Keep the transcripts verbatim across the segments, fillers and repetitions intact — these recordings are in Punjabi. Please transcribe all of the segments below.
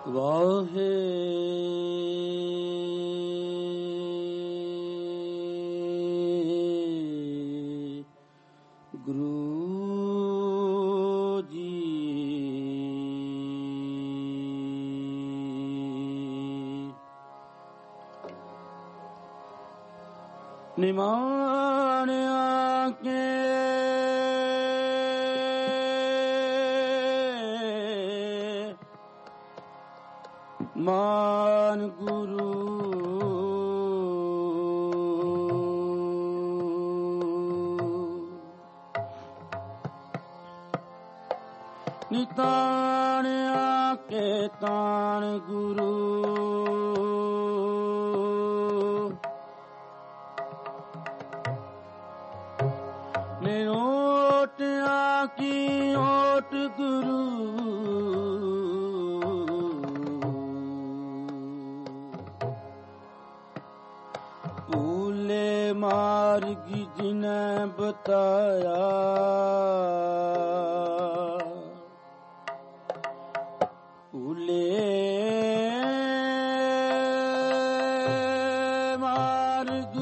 ਵਾਹੇ ਗੁਰੂ ਜੀ ਨਿਮਾਣਿਆ ਕੇ ਮਾਨ ਗੁਰੂ ਨਿਤਾਣਿਆ ਕੇ ਤਾਣ ਗੁਰੂ ਨਿਓਟਿਆ ਕੀ ਓਟ ਗੁਰੂ ਭੂਲੇ ਮਾਰਗੀ ਜਿਨੈ ਬਤਾਇਆ ਭੂਲੇ ਮਾਰਗ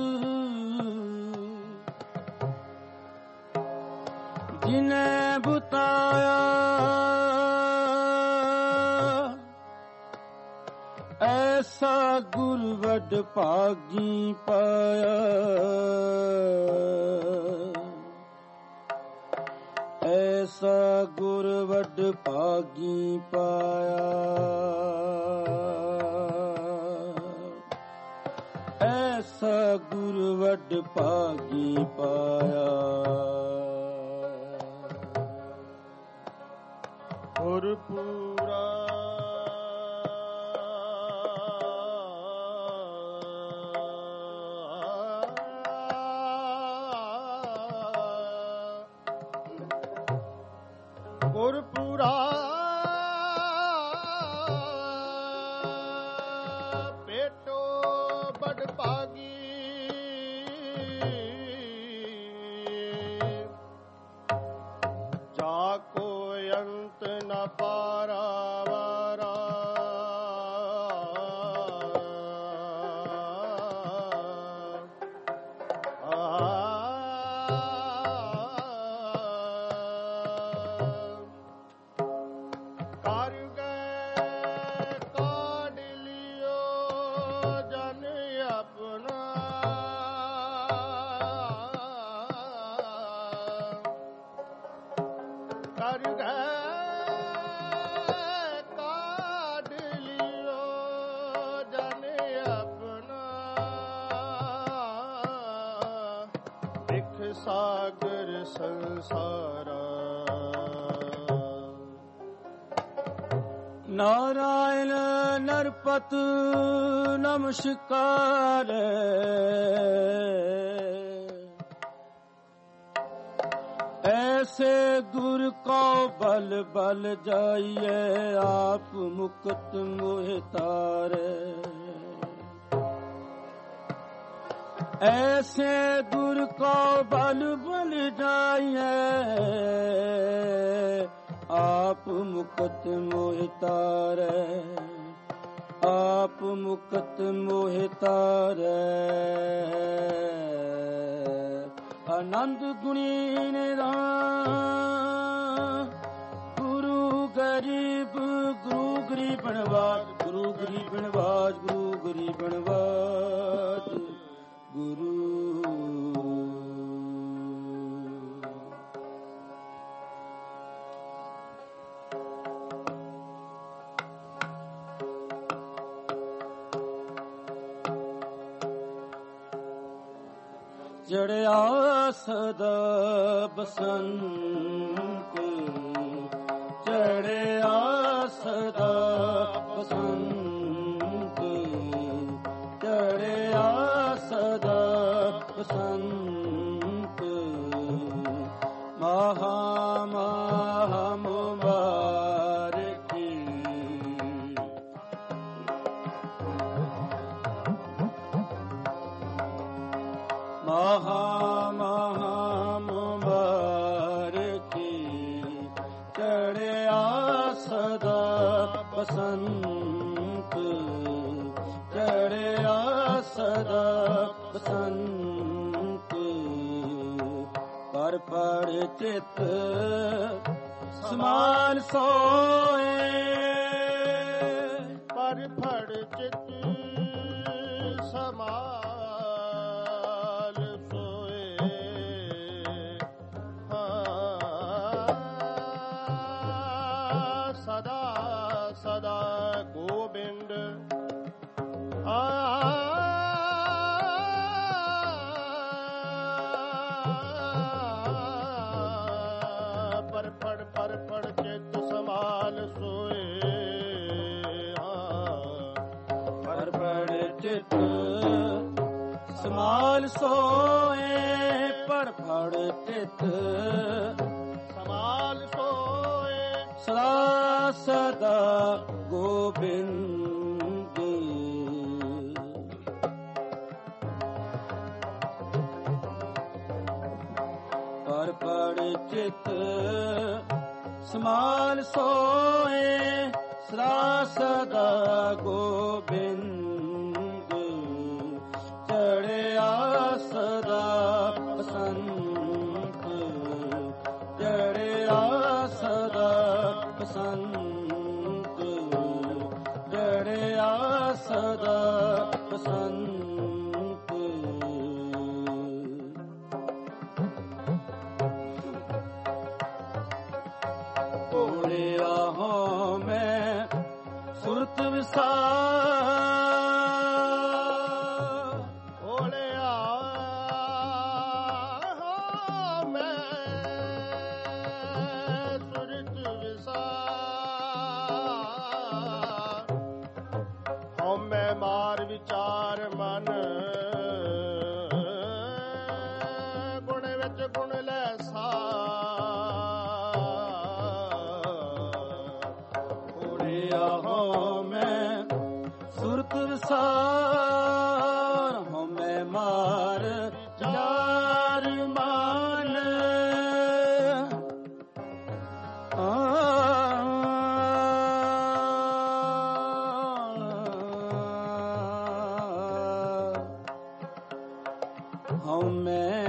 ਜਿਨੈ ਬਤਾਇਆ ਐਸਾ ਗੁਰ ਵੱਡ ਭਾਗੀ ਪਾਇਆ ਐਸਾ ਗੁਰ ਵੱਡ ਭਾਗੀ ਪਾਇਆ ਐਸਾ ਗੁਰ ਵੱਡ ਭਾਗੀ ਪਾਇਆ ਗੁਰ ਪੂਰਾ ਗੁਰਪੁਰਾ ਪੇਟੋ ਬੜ ਭਾਗੀ ਜਾ ਕੋ ਅੰਤ ਨ ਪਾਰਾਵਾਰਾ ਕਰ ਗਏ ਕਾਢ ਲਿਓ ਜਨ ਆਪਣਾ ਵਿਖ ਸਾਗਰ ਸੰਸਾਰਾ ਨਾਰਾਇਣ ਨਰਪਤ ਨਮਸਕਾਰ ऐसे गुर को बल बल जाइए आप मुक्त मोह तारे ऐसे गुर को बल बल जाइए आप मुक्त मोह तारे आप मुक्त मोह तारे आनंद गुणी निधान गुरु गरीब गुरु गरीब नवाज गुरु गरीब नवाज गुरु गरीब नवाज गुरु ਚੜਿਆ ਸਦਾ ਬਸੰਤ ਚੜਿਆ ਸਦਾ ਬਸੰਤ ਚੜਿਆ ਸਦਾ ਬਸੰਤ ਮਹਾ ਮਹਾ ਮੁਬਾਰਕੀ ਮਹਾ ਮਹਾ ਮੁਬਾਰਕੀ ਚੜਿਆ ਸਦਾ ਬਸੰਤ ਪਰ ਪੜ ਚਿਤ ਸਮਾਲ ਸੋਏ ਪਰ ਫੜ ਚਿਤ ਸਮਾਲ ਸੋਏ ਸਦਾ ਸਦਾ ਗੋਬਿੰਦ ਆ ਪਰ ਫੜ ਪਰ ਫੜ ਚਿਤ ਸਮਾਲ ਸੋਏ ਪਰ ਪੜ ਚਿਤ ਸਮਾਲ ਸੋਏ ਪਰ ਫੜ ਚਿਤ ਸਮਾਲ ਸੋਏ ਸਦਾ ਸਦਾ ਗੋਬਿੰਦ ਪਰ ਪੜ ਚਿਤ ਸਮਾਲ ਸੋਏ ਸਦਾ ਸਦਾ ਗੋਬਿੰਦ ਚੜਿਆ ਸਦਾ ਬਸੰਤ ਚੜਿਆ ਸਦਾ ਬਸੰਤ ਚੜਿਆ ਸਦਾ ਬਸੰਤ ਭੋਲਿਆ ਹਾਂ ਮੈਂ ਸੁਰਤ ਵਿਸਾਰ ਭੋਲਿਆ ਹਾਂ ਮੈਂ ਸੁਰਤ ਵਿਸਾਰ ਹਉਮੈ ਮਾਰ ਵਿਚਾਰ ਮਨ ਗੁਣ ਵਿੱਚ ਗੁਣ ਲੈ ਹਾਂ ਮੈਂ ਸੁਰਤ ਵਿਸਾਰ ਹਾਂ ਮੈਂ ਮਾਰ ਚਾਰ ਮਾਨ ਹਾਂ ਮੈਂ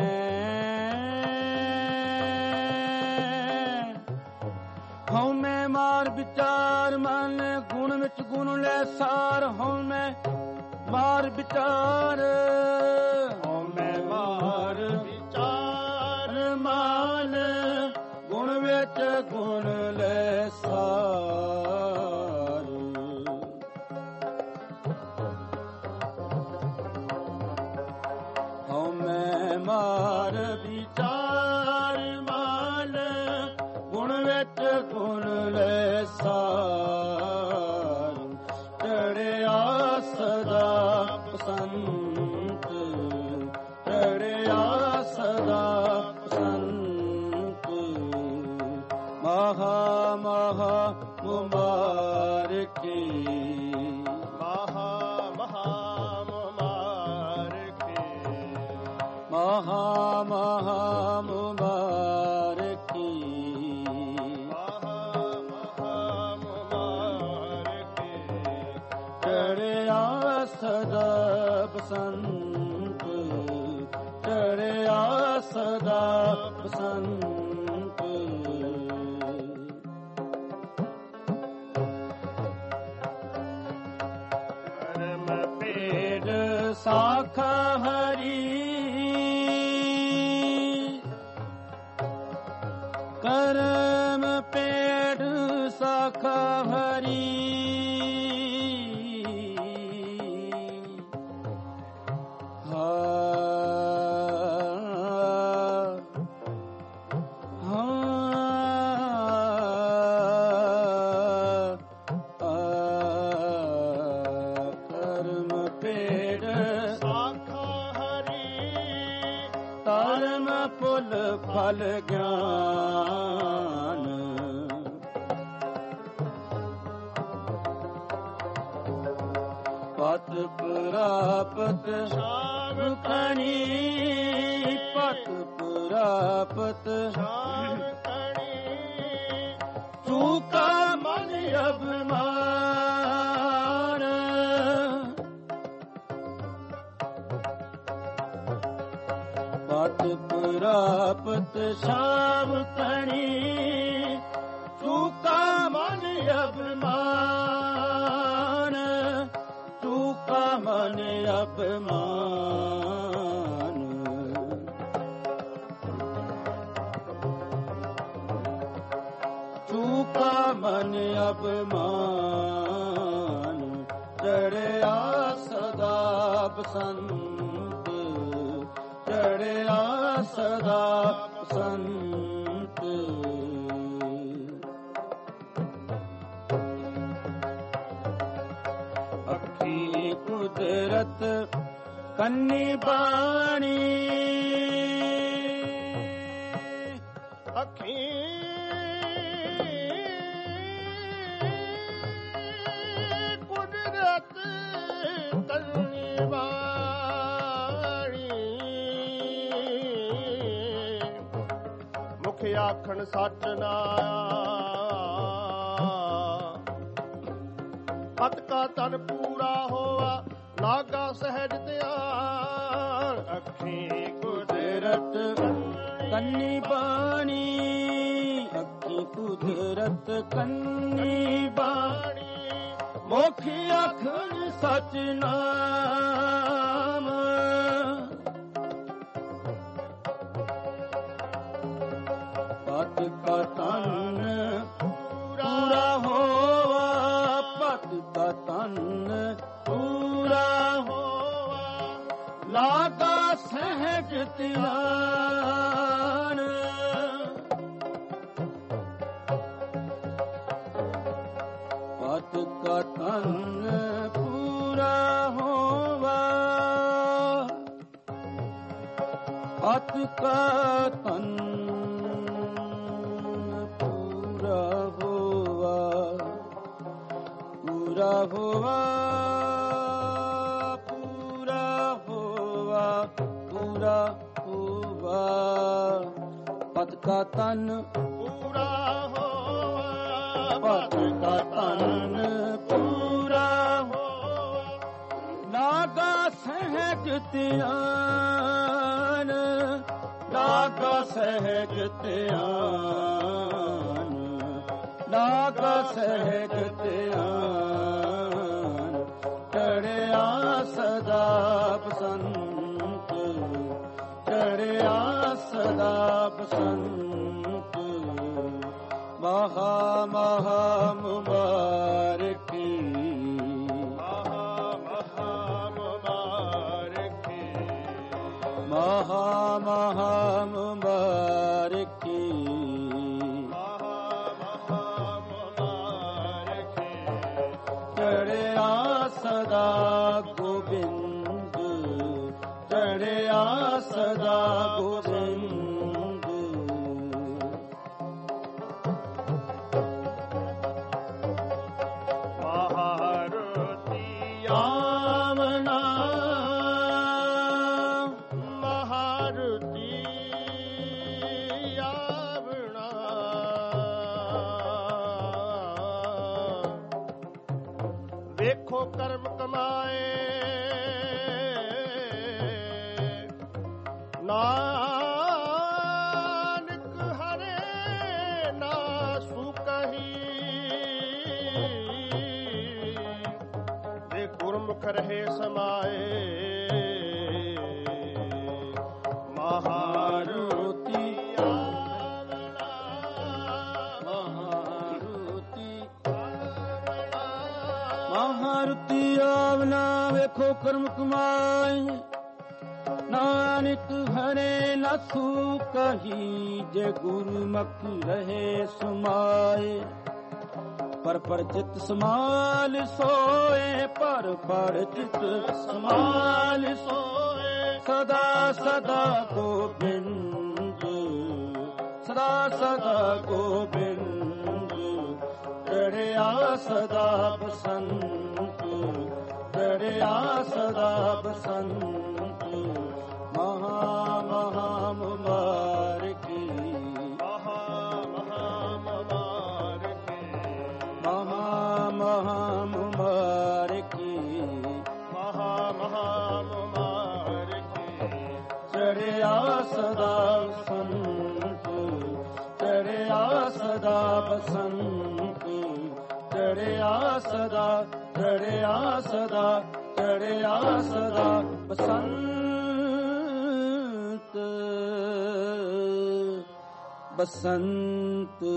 ਹਉ ਮੈਂ ਮਾਰ ਵਿਚਾਰ ਮਨ ਗੁਣ ਵਿੱਚ ਗੁਣ ਲੈ ਸਾਰ ਹਉ ਮੈਂ ਮਾਰ ਵਿਚਾਰ ਹਉ ਮੈਂ ਮਾਰ ਵਿਚਾਰ ਮਨ ਗੁਣ ਵਿੱਚ ਗੁਣ ਲੈ ਸਾਰ ਹਉ ਮੈਂ ਮਾਰ ਵਿਚਾਰ ਮਨ ਗੁਣ ਵਿੱਚ ਗੁਣ ਲੈ ਸਾਰ ਚੜਿਆ ਸਦਾ ਬਸੰਤ ਚੜਿਆ ਸਦਾ ਬਸੰਤ ਮਹਾ ਮਹਾ ਮੁਬਾਰਕੀ ਮਹਾ ਮਹਾ ਮੁਬਾਰਕੀ ਮਹਾ ਮਹਾ ਮੁਬਾਰਕੀ ਚੜਿਆ ਸਦਾ ਬਸੰਤ ਚੜਿਆ ਸਦਾ ਬਸੰਤ ਕਰਮ ਪੇੜ ਸਾਖਾ ਹਰੀ ਕਰਮ ਪੇੜ ਸਾਖਾ ਹਰੀ ਫਲ ਗਿਆਨ ਪਤ ਪ੍ਰਾਪਤ ਸ਼ਾਮ ਕਣੀ ਪਤ ਪ੍ਰਾਪਤ ਸ਼ਾਮ ਕਣੀ ਚੂਕਾ ਮਨ ਅਭਿਮਾਨ ਪਤ ਪ੍ਰਾਪਤ ਪ੍ਰਾਪਤ ਸ਼ਾਮ ਕਣੀ ਚੂਕਾ ਮਨ ਅਭਿਮਾਨ ਚੂਕਾ ਮਨ ਅਭਿਮਾਨ ਚੂਕਾ ਮਨ ਅਭਿਮਾਨ ਚੜਿਆ ਸਦਾ ਬਸੰਤ ਚੜਿਆ ਸਦਾ ਬਸੰਤ ਅੱਖੀ ਕੁਦਰਤ ਕੰਨੀ ਬਾਣੀ ਅੱਖੀ ਕੁਦਰਤ ਕੰਨੀ ਬਾਣੀ ਮੁਖ ਆਖਣ ਸੱਚ ਨਾ ਪਤ ਕਾ ਤਨ ਪੂਰਾ ਹੋਆ ਨਾਗਾ ਸਹਿਜ ਧਿਆਨ ਅੱਖੀ ਕੁਦਰਤ ਕੰਨੀ ਬਾਣੀ ਅੱਖੀ ਕੁਦਰਤ ਕੰਨੀ ਬਾਣੀ ਮੁਖ ਆਖਣ ਸਚ ਨਾਮ ਪਤ ਕਾ ਤਨ ਪੂਰਾ ਹੋਵਾ ਪਤ ਕਾ ਤਨ ਪੂਰਾ ਹੋਵਾ ਲਾਗਾ ਸਹਿਜ ਧਿਆਨ ਪਤ ਕਾ ਤਨ ਪੂਰਾ ਹੋਵਾ ਪਤ ਕਾ ਤਨ ਪੂਰਾ ਹੋਵਾ ਪੂਰਾ ਹੋਵਾ ਪੂਰਾ ਹੋਵਾ ਪੂਰਾ ਹੋਵਾ ਪਤ ਕਾ ਤਨ ਪੂਰਾ ਹੋਵਾ ਪਤ ਕਾ ਤਨ ਪੂਰਾ ਹੋਵਾ ਨਾਗਾ ਸਹਿਜ ਧਿਆਨ ਨਾਗਾ ਸਹਿਜ ਧਿਆਨ ਨਾਗਾ ਸਹਿਜ ਧਿਆਨ ਚੜਿਆ ਸਦਾ ਬਸੰਤ ਚੜਿਆ ਸਦਾ ਬਸੰਤ ਮਹਾ ਮਹਾ ਮੁਬਾਰਕੀ ਮਹਾ ਮਹਾ ਮੁਬਾਰਕੀ ਮਹਾ ਮਹਾ ਮੁਬਾਰਕੀ ਮਹਾ ਮਹਾ ਮੁਬਾਰਕੀ ਚੜਿਆ ਸਦਾ ਗੋਬਿੰਦ ਚੜਿਆ ਸਦਾ ਗੋਬਿੰਦ ਮਹਾਰਤੀ ਆਵਣਾ ਮਹਾਰਤੀ ਆਵਣਾ ਵੇਖੋ ਕਰਮ ਕਮਾਏ ਨਾਨਕ ਹਰੇ ਨਾ ਸੁਕਹੀ ਦੇ ਗੁਰਮੁਖ ਰਹੇ ਸਮਾਏ ਮਹਾਰਤੀ ਆਵਣਾ ਮਹਾਰਤੀ ਆਵਣਾ ਮਹਾਰਤੀ ਆਵਣਾ ਵੇਖੋ ਕਰਮ ਕਮਾਏ ਨਾਨਕ ਹਰੇ ਨਸੂ ਕਹੀ ਜੇ ਗੁਰਮੁਖ ਰਹੇ ਸਮਾਏ ਪਰ ਪਰ ਚਿਤ ਸਮਾਲ ਸੋਏ ਪਰ ਪਰ ਚਿਤ ਸਮਾਲ ਸੋਏ ਸਦਾ ਸਦਾ ਗੋਬਿੰਦ ਸਦਾ ਸਦਾ ਗੋਬਿੰਦ ਚੜਿਆ ਸਦਾ ਬਸੰਤ ਚੜਿਆ ਸਦਾ ਬਸੰਤ ਮਹਾ ਮਹਾ ਮੁਬਾਰਕੀ ਮਹਾ ਮਹਾ ਮੁਬਾਰਕੀ ਮਹਾ ਮਹਾ ਮੁਬਾਰਕੀ ਮਹਾ ਮਹਾ ਮੁਬਾਰਕੀ ਚੜਿਆ ਸਦਾ ਸਦਾ ਬਸੰਤ ਚੜਿਆ ਸਦਾ ਚੜਿਆ ਸਦਾ ਚੜਿਆ ਸਦਾ ਬਸੰਤ ਬਸੰਤ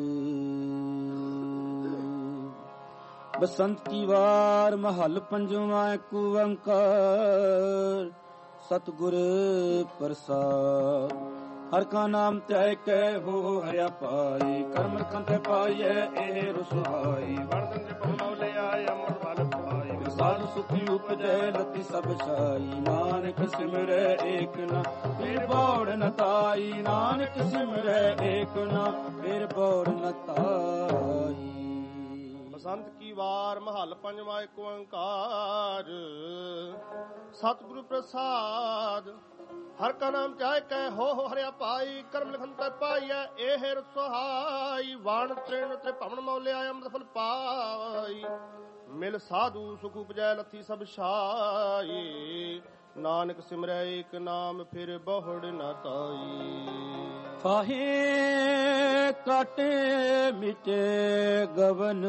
ਬਸੰਤ ਕੀ ਵਾਰ ਮਹੱਲ ਪੰਜਵਾਂ ਏਕ ਓੰਕਾਰ ਸਤਿਗੁਰ ਪ੍ਰਸਾਦ। ਹਰ ਕਾ ਨਾਮ ਧਿਆਇ ਕੈ ਹੋ ਹਰਿਆ ਪਾਈ ਕਰਮ ਕੰਤੇ ਪਾਈਐ ਇਹ ਰਸਵਾਈ ਵਰਦਨ ਦੇ ਪਉ ਲੈ ਆਏ ਅਮਰ ਬਲ ਪਾਈ ਸਾਧ ਸੁਖੀ ਉਪਜੈ ਲਤੀ ਸਭ ਛਾਈ ਨਾਨਕ ਸਿਮਰੈ ਏਕ ਨਾ ਫਿਰ ਬੌੜ ਨ ਤਾਈ ਨਾਨਕ ਸਿਮਰੈ ਏਕ ਨਾ ਫਿਰ ਬੌੜ ਨ ਤਾਈ। ਬਸੰਤ ਕੀ ਵਾਰ ਮਹੱਲ ਪੰਜਵਾਂ ਏਕ ਓੰਕਾਰ ਸਤਿਗੁਰੂ ਪ੍ਰਸਾਦ। ਹਰ ਕਾ ਨਾਮ ਚਾਹੇ ਕਹਿ ਹੋ ਹੋ ਹਰਿਆ ਪਾਈ ਕਰਮ ਲਿਖਨ ਤੇ ਪਾਈਐ ਇਹ ਰਸਹਾਈ ਵਾਣ ਤ੍ਰਿਣ ਤੇ ਭਵਨ ਮੌਲਿਆ ਅੰਮ੍ਰਿਤ ਫਲ ਪਾਈ ਮਿਲ ਸਾਧੂ ਸੁਖ ਉਪਜੈ ਲੱਥੀ ਸਭ ਛਾਈ ਨਾਨਕ ਸਿਮਰੈ ਏਕ ਨਾਮ ਫਿਰ ਬਹੁੜ ਨ ਤਾਈ। ਫਾਹੇ ਕਾਟੇ ਮਿਟੇ ਗਵਨ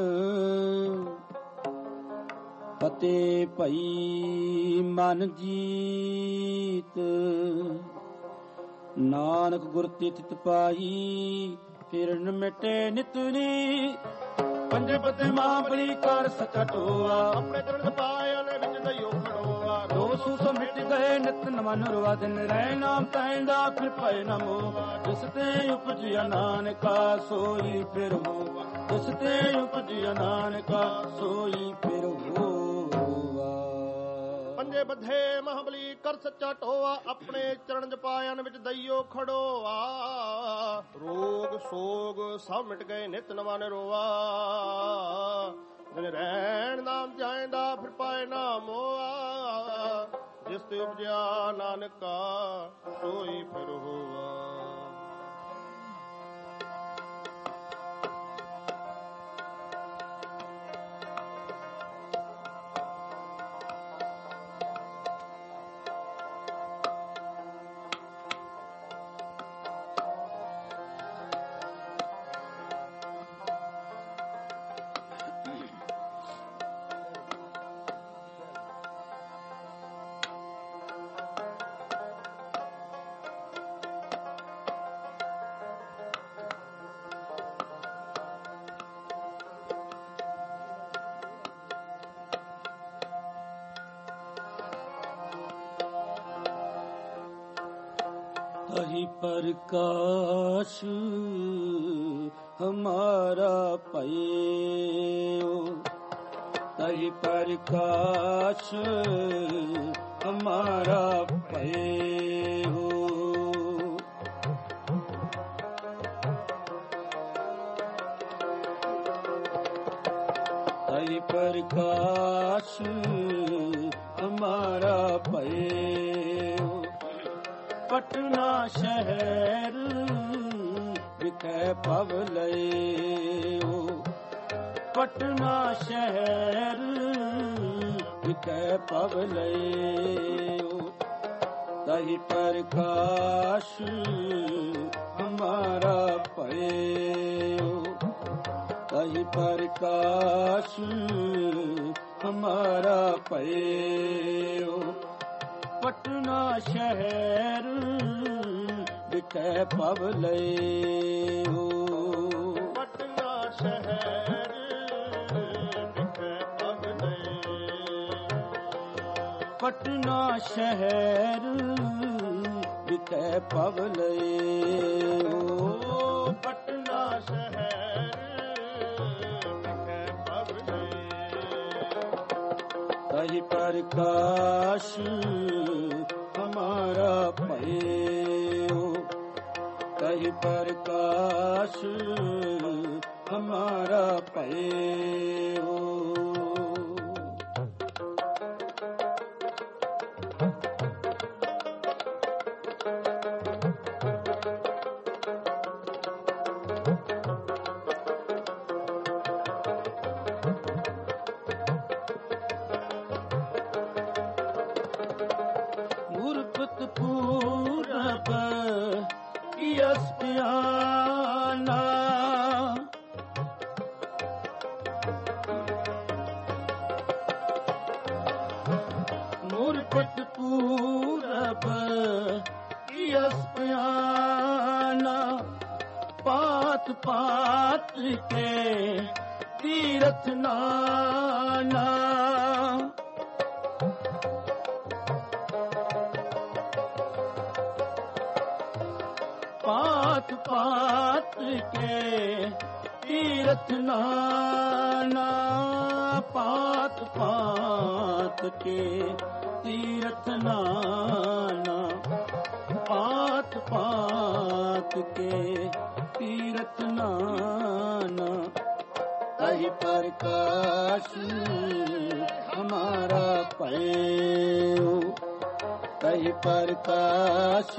ਫਤਿਹ ਭਈ ਮਨ ਜੀਤ ਨਾਨਕ ਗੁਰ ਤਿਤ ਪਾਈ ਫਿਰ ਨ ਮਿਟੇ ਨਿਤਨੀ ਪੰਜੇ ਪਤੇ ਮਾਂ ਬਲੀ ਕਰ ਸਚਾ ਟੋਆ ਆਪਣੇ ਚਰਨ ਪਾਇਆ ਨੇ ਵਿੱਚ ਦਈਓ ਖੜੋਆ ਦੋ ਸੂ ਸੋ ਮਿਟ ਗਏ ਨਿਤ ਨਮਨ ਰਵਾ ਦਿਨ ਰਹਿ ਨਾਮ ਤੈਂਦਾ ਫਿਰ ਪਏ ਨਾ ਮੋਵਾ ਜਿਸ ਤੇ ਉਪਜਿਆ ਨਾਨਕਾ ਸੋਈ ਫਿਰ ਹੋਵਾ ਜਿਸ ਤੇ ਉਪਜਿਆ ਨਾਨਕਾ ਸੋਈ ਫਿਰ ਹੋਵਾ। ਪੰਜੇ ਬੱਧੇ ਮਹਾਬਲੀ ਕਰ ਸੱਚਾ ਟੋਆ ਆਪਣੇ ਚਰਨ ਜਪਾਇਨ ਵਿੱਚ ਦਈਓ ਖੜੋਆ ਰੋਗ ਸੋਗ ਸਭ ਮਿਟ ਗਏ ਨਿਤ ਨਵਾਂ ਰੋਆ ਜਿਨ ਰਹਿਣ ਨਾਮ ਜਾਇਂਦਾ ਫਿਰ ਪਾਏ ਨਾ ਮੋਆ ਜਿਸ ਤੇ ਉਪਜਿਆ ਨਾਨਕਾ ਸੋਈ ਫਿਰ ਹੋਆ। तहि प्रकाश हमारा पयो तहि प्रकाश हमारा पयो तहि प्रकाश हमारा पयो पटना शहर विखे पव लयो पटना शहर विखे पव लयो तहि प्रकाश हमारा पयो तहि प्रकाश हमारा पयो पटना शहर विखे पव लयो पटना शहर विखे पव लयो पटना शहर विखे पव लयो पटना शहर विखे पव लयो तहि प्रकाश हमारा पयो तहि प्रकाश हमारा पयो पूरब की अस्तियाना पात पात के तीरथ नाना पात पात के तीरथ नाना पात पात के तीरथ नाना पात पात के तीरथ नाना तहि प्रकाश हमारा पयो तहि प्रकाश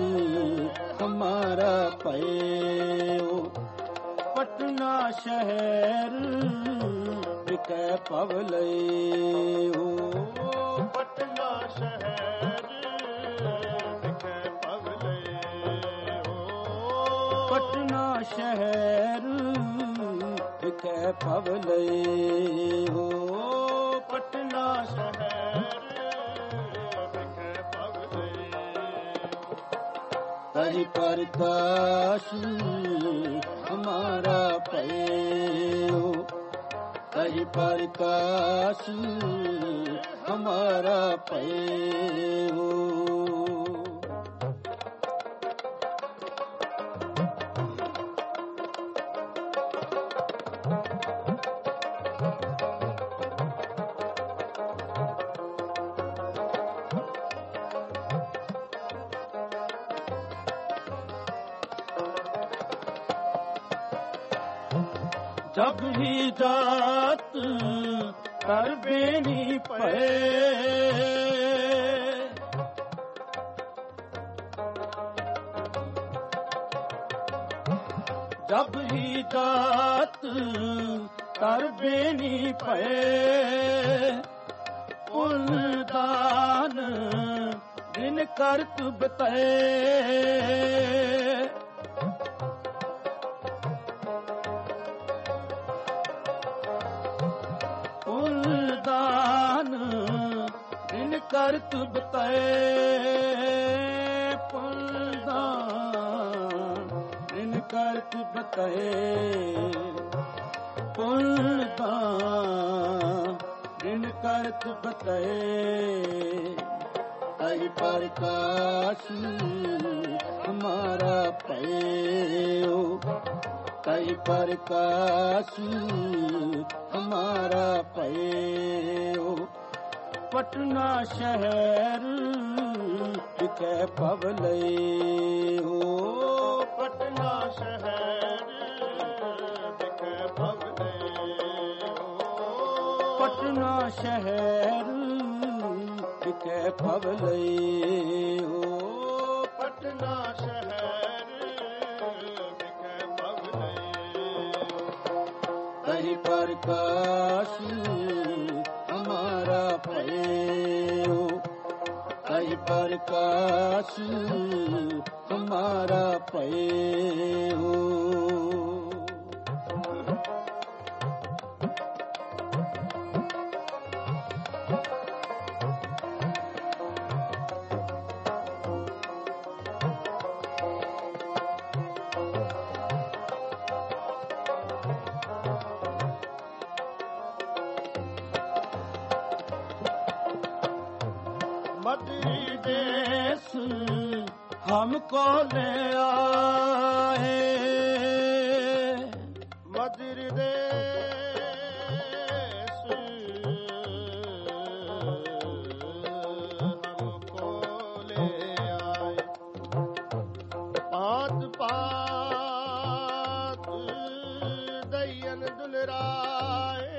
हमारा पयो पटना शहर बिकै पवले हो पटना शहर बिकै पवले हो पटना शहर बिकै पवले हो पटना शहर बिकै पवले तहि प्रकाश हमारा पयो तहि प्रकाश हमारा पयो जब ही जात कर बेनी पे जब ही जात कर बेनी पे पुन दान दिन करत बते करत बतए पुलदान दिन करत बतए पुलदान दिन करत बतए तहि प्रकाश हमारा पयो तहि प्रकाश हमारा पयो पटना शहर बिकै पवले हो पटना शहर बिकै पवले हो पटना शहर बिकै पवले हो पटना शहर बिकै पवले तहि प्रकाश हमारा पयो तहि प्रकाश हमारा पयो मदरी देश हमको ले आए मदरी देश हमको ले आए पात पात दैयन दुलराए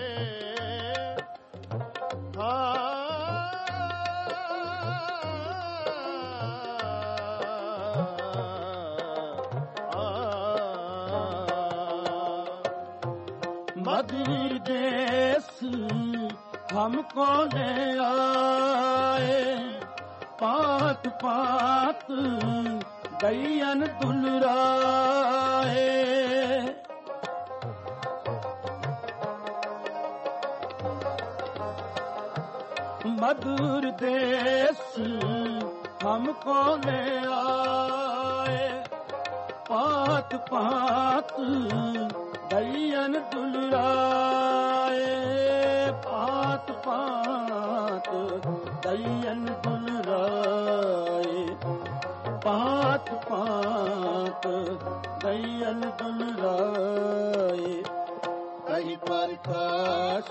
मदरी देश हमको ले आए पात पात दैयन दुलराए मधुर देश हमको ले आए पात पात दयन दुलराए, पात पात दयन दुलराए, पात पात दयन दुलराए। कहीं प्रकाश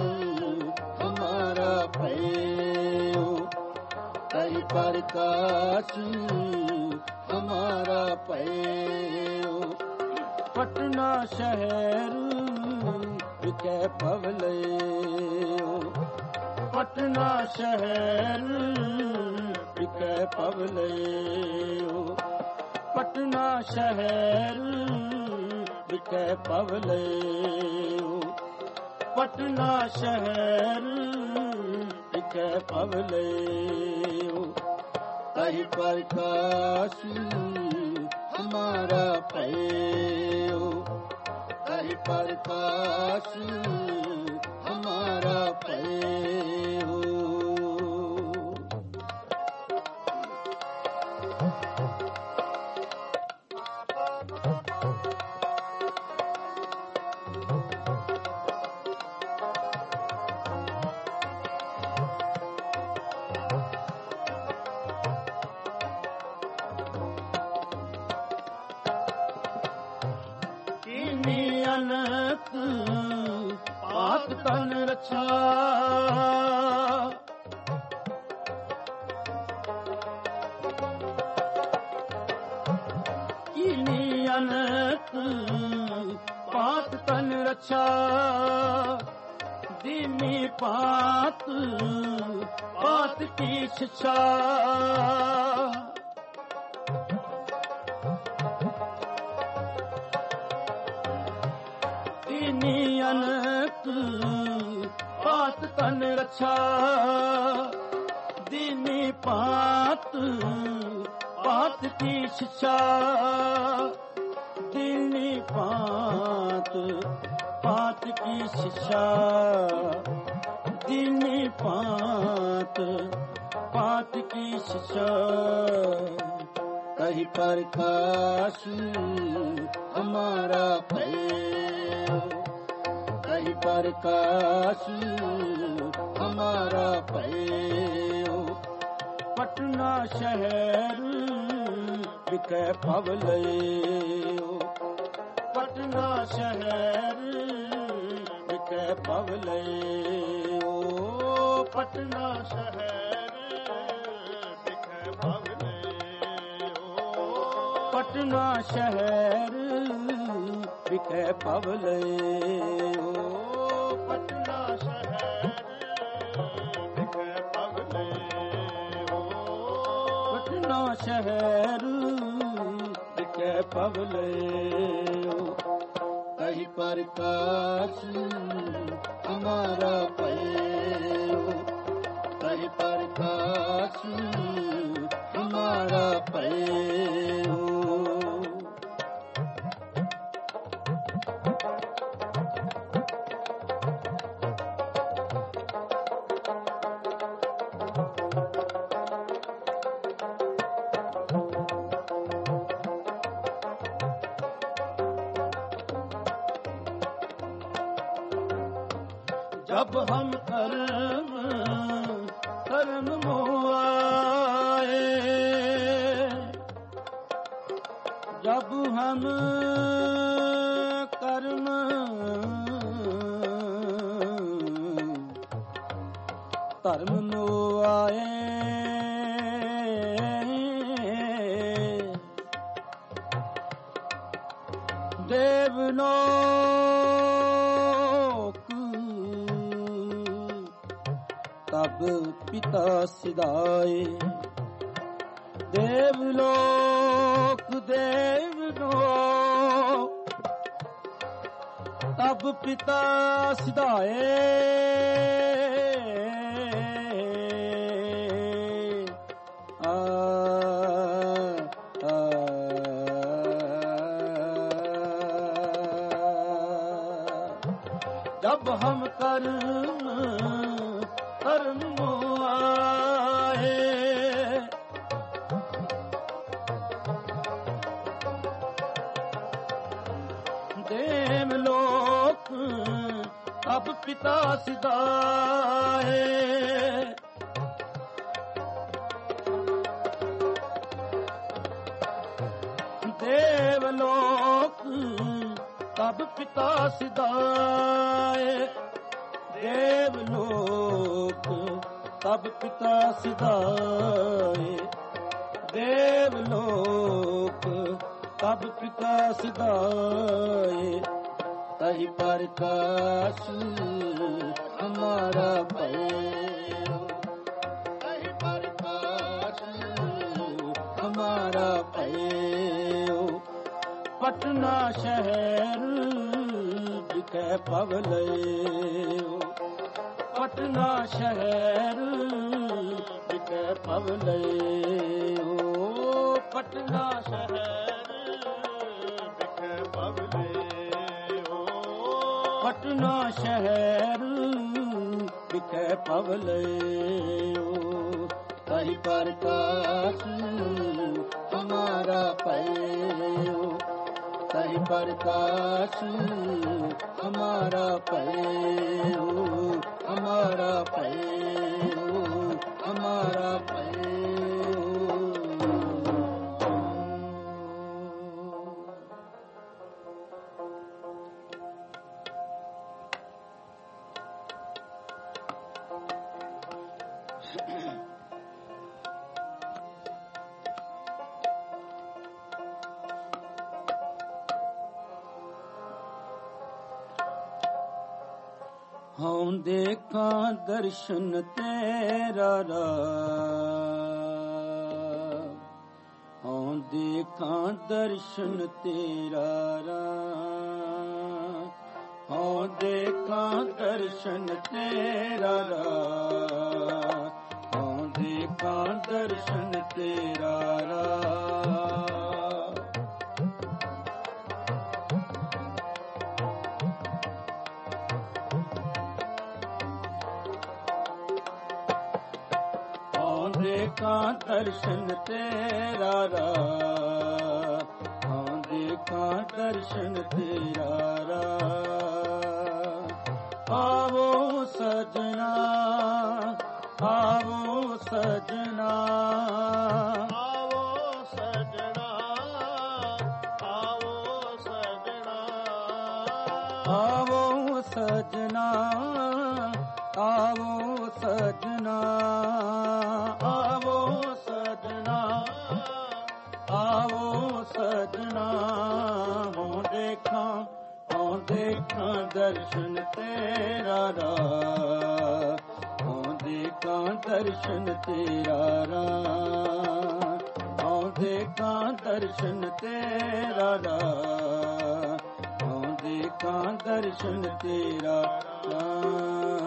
हमारा भयो, कहीं प्रकाश हमारा भयो। पटना शहर विकै पवलयो, पटना शहर विकै पवलयो, पटना शहर विकै पवलयो, पटना शहर विकै पवलयो। कहीं प्रकाश हमारा भयो, कहीं प्रकाश हमारा भयो। पात तन रक्षा, कीनी अनक पात तन रक्षा। दीनी पात पात की शिक्षा, अनक पात तन रक्षा। दीनी पात पात की शिक्षा, दीनी पात पात की शिक्षा, दीनी पात पात की शिक्षा। कहीं प्रकाश हमारा भयो, कहीं प्रकाश हमारा भयो। पटना शहर विकै पवलयो, पटना शहर विकै पवलयो, पटना शहर विकै पवलयो, पटना शहर विकै पवलयो, पटना शहर विकै पवलयो, पटना शहर विकै पवलयो। कहीं प्रकाश हमारा भयो, कहीं प्रकाश हमारा भयो। जब हम कर्म कर्म मोआए, जब हम कर्म कर्म मोआए, देवलोक तब पिता सिधाए, देवलोक देवलोक तब पिता सिधाए। आ, आ, जब हम कर्म कर्म ਦੇਵ ਲੋਕ ਅਬ ਪਿਤਾ ਸਿਧਾਏ। ਦੇਵ ਲੋਕ ਤਬ ਪਿਤਾ ਸਿਧਾਏ। ਦੇਵ ਲੋਕ ਤਬ ਪਿਤਾ ਸਿਧਾਏ। ਦੇਵ ਲੋਕ ਤਬ ਪਿਤਾ ਸਿਧਾਏ। ਤਹਿ ਪ੍ਰਕਾਸ਼ ਹਮਾਰਾ ਭਇਓ। ਤਹਿ ਪ੍ਰਕਾਸ਼ ਹਮਾਰਾ ਭਇਓ। ਪਟਨਾ ਸ਼ਹਿਰ ਵਿਖੇ ਪਵ ਲਇਓ। ਪਟਨਾ ਸ਼ਹਿਰ ਵਿਖੇ ਪਵ ਲਇਓ। ਪਟਨਾ ਸ਼ਹਿਰ ਵਿਖੇ ਪਵ ਲਇਓ। ਪਟਨਾ ਸ਼ਹਿਰ ਵਿਖੇ ਪਵ ਲਇਓ। ਤਹਿ ਪ੍ਰਕਾਸ਼ ਹਮਾਰਾ ਭਇਓ। ਤਹਿ ਪ੍ਰਕਾਸ਼ ਹਮਾਰਾ ਭਇਓ। ਹਮਾਰਾ ਭਇਓ। ਹਮਾਰਾ ਭਇਓ। ਹਉ ਦੇਖਾਂ ਦਰਸ਼ਨ ਤੇਰਾ ਰਾਮ। ਹਉ ਦੇਖਾਂ ਦਰਸ਼ਨ ਤੇਰਾ ਰਾਮ। ਹਉ ਦੇਖਾਂ ਦਰਸ਼ਨ ਤੇਰਾ ਰਾਮ। ਹਉ ਦੇਖਾਂ ਦਰਸ਼ਨ ਤੇਰਾ ਰਾਮ। ਦੇਖਾਂ ਦਰਸ਼ਨ ਤੇਰਾ ਰਾਮ। ਹਾਂ ਦੇਖਾਂ ਦਰਸ਼ਨ ਤੇਰਾ ਰਾਮ। ਆਵੋ ਸਜਣਾ ਆਵੋ ਸਜਣਾ। ਆਵੋ ਸਜਣਾ ਆਵੋ ਸਜਣਾ। ਆਵੋ ਸਜਣਾ ਆਵੋ ਸਜਣਾ। ਆਵੋ ਸਜਣਾ ਆਵੋ ਸਜਣਾ। ਹਉ ਦੇਖਾਂ ਹਉ ਦੇਖਾਂ ਦਰਸ਼ਨ ਤੇਰਾ ਰਾਮ। ਹਉ ਦੇਖਾਂ ਦਰਸ਼ਨ ਤੇਰਾ ਰਾਮ। ਹਉ ਦੇਖਾਂ ਦਰਸ਼ਨ ਤੇਰਾ ਰਾਮ। ਹਉ ਦੇਖਾਂ ਦਰਸ਼ਨ ਤੇਰਾ ਰਾਮ।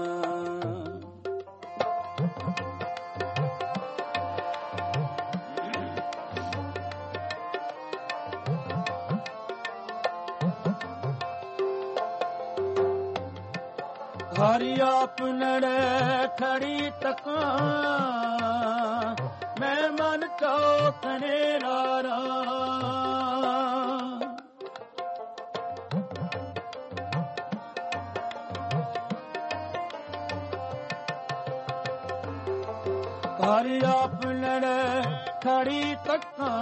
ਹਰਿ ਆਪ ਨੜੈ ਖੜੀ ਤਕਾਂ। ਮੈਂ ਮਨ ਚੌਕਨੇ ਰਾਰਾ। ਹਰਿ ਆਪ ਨੜੈ ਖੜੀ ਤਕਾਂ।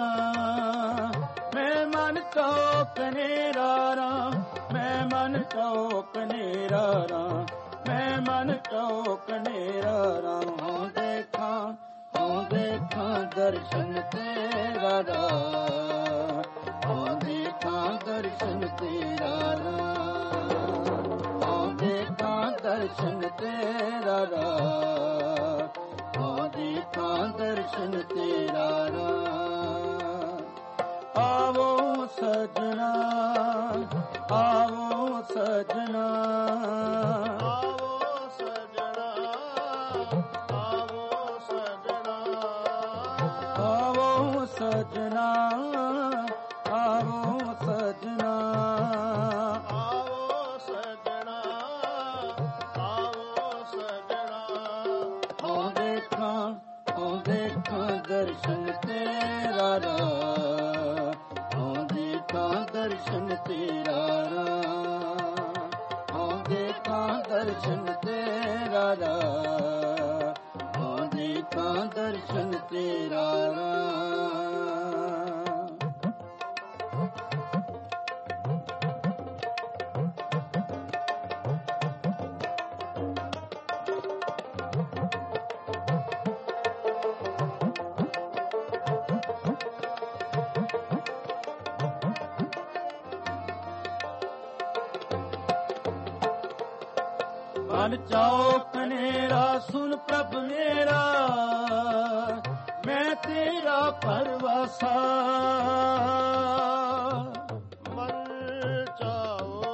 ਮੈਂ ਮਨ ਚੌਕਨੇ ਰਾਰਾ। ਮੈਂ ਮਨ ਚੌਕਨੇ ਰਾਰਾ। ਮੈਂ ਮਨ ਚੌਕਨੇ ਰਾਰਾ। ਹਉ ਦੇਖਾਂ ਹਉ ਦੇਖਾਂ ਦਰਸ਼ਨ ਤੇਰਾ ਰਾਮ। ਹਉ ਦੇਖਾਂ ਦਰਸ਼ਨ ਤੇਰਾ ਰਾਮ। ਹਉ ਦੇਖਾਂ ਦਰਸ਼ਨ ਤੇਰਾ ਰਾਮ। ਹਉ ਦੇਖਾਂ ਦਰਸ਼ਨ ਤੇਰਾ ਰਾਮ। ਆਵੋ ਸਜਣਾ ਆਵੋ ਸਜਣਾ। ਆਵੋ ਸਜਣਾ ਆਵੋ ਸਜਣਾ। ਆਵੋ ਸਜਣਾ ਆਵੋ ਸਜਣਾ। ਆਵੋ ਸਜਣਾ ਆਵੋ ਸਜਣਾ। ਹਉ ਦੇਖਾਂ ਹਉ ਦੇਖਾਂ ਦਰਸ਼ਨ ਤੇਰਾ ਰਾਮ। ਹਉ ਦੇਖਾਂ ਦਰਸ਼ਨ ਦਰਸ਼ਨ ਤੇਰਾ ਰਾਮ, ਹਉ ਦੇਖਾਂ ਦਰਸ਼ਨ ਤੇਰਾ ਰਾਮ, ਹਉ ਦੇਖਾਂ ਦਰਸ਼ਨ ਤੇਰਾ ਰਾਮ। ਮਨ ਚਾਓ ਕਨੇਰਾ ਸੁਨ ਪ੍ਰਭ ਮੇਰਾ, ਮੈਂ ਤੇਰਾ ਪਰਵਾਸਾ। ਮਨ ਚਾਓ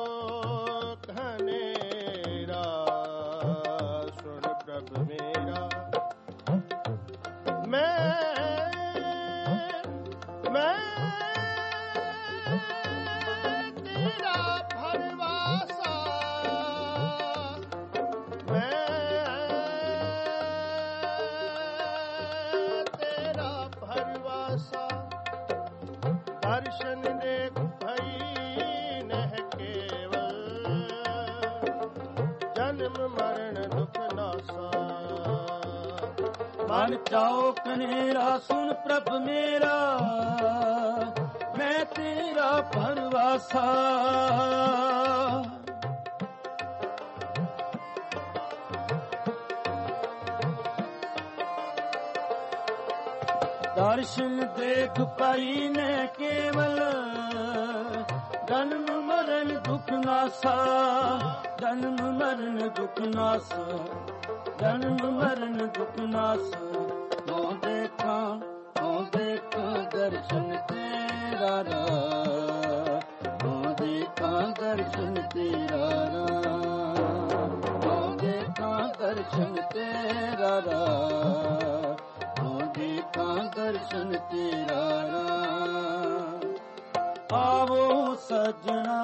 ਕਨੇਰਾ ਸੁਨ ਪ੍ਰਭ ਮੇਰਾ, ਮੈਂ ਮੈਂ ਤੇਰਾ ਪਰਵਾਸਾ। ਦਰਸ਼ਨ ਦੇਖ ਭਈ ਨਹਿ ਕੇਵਲ, ਜਨਮ ਮਰਨ ਦੁਖ ਨਾਸਾ। ਮਨ ਚਾਓ ਕਨੇਰਾ ਸੁਨ ਪ੍ਰਭ ਮੇਰਾ, ਮੈਂ ਤੇਰਾ ਪਰਵਾਸਾ। ਦਰਸ਼ਨ ਦੇਖ ਪਾਈ ਨੇ ਕੇਵਲ, ਜਨਮ ਮਰਨ ਦੁਖ ਨਾਸਾ। ਜਨਮ ਮਰਨ ਦੁਖ ਨਾਸਾ, ਜਨਮ ਮਰਨ ਦੁਖ ਨਾਸਾ। ਹਉ ਦੇਖਾਂ ਹਉ ਦੇਖਾਂ ਦਰਸ਼ਨ ਤੇਰਾ ਰਾਮ, ਹਉ ਦੇਖਾਂ ਦਰਸ਼ਨ ਤੇਰਾ ਰਾਮ, ਹਉ ਦੇਖਾਂ ਦਰਸ਼ਨ ਤੇਰਾ ਰਾਮ, ਦੇਖਾਂ ਦਰਸ਼ਨ ਤੇਰਾ ਰਾਮ। ਆਵੋ ਸਜਣਾ